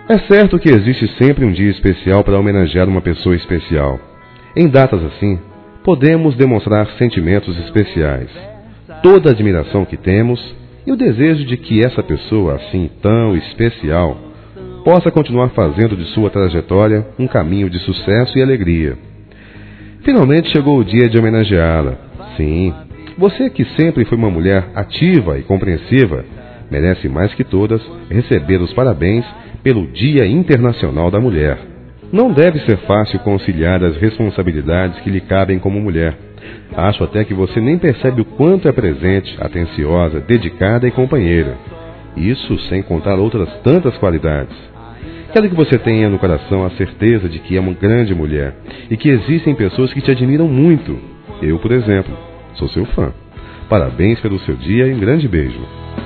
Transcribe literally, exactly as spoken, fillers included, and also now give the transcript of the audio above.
É certo que existe sempre um dia especial para homenagear uma pessoa especial. Em datas assim, podemos demonstrar sentimentos especiais, toda a admiração que temos e o desejo de que essa pessoa assim tão especial possa continuar fazendo de sua trajetória um caminho de sucesso e alegria. Finalmente chegou o dia de homenageá-la. Sim, você que sempre foi uma mulher ativa e compreensiva, merece mais que todas receber os parabéns pelo Dia Internacional da Mulher. Não deve ser fácil conciliar as responsabilidades que lhe cabem como mulher. Acho até que você nem percebe o quanto é presente, atenciosa, dedicada e companheira. Isso sem contar outras tantas qualidades. Quero que você tenha no coração a certeza de que é uma grande mulher e que existem pessoas que te admiram muito. Eu, por exemplo, sou seu fã. Parabéns pelo seu dia e um grande beijo.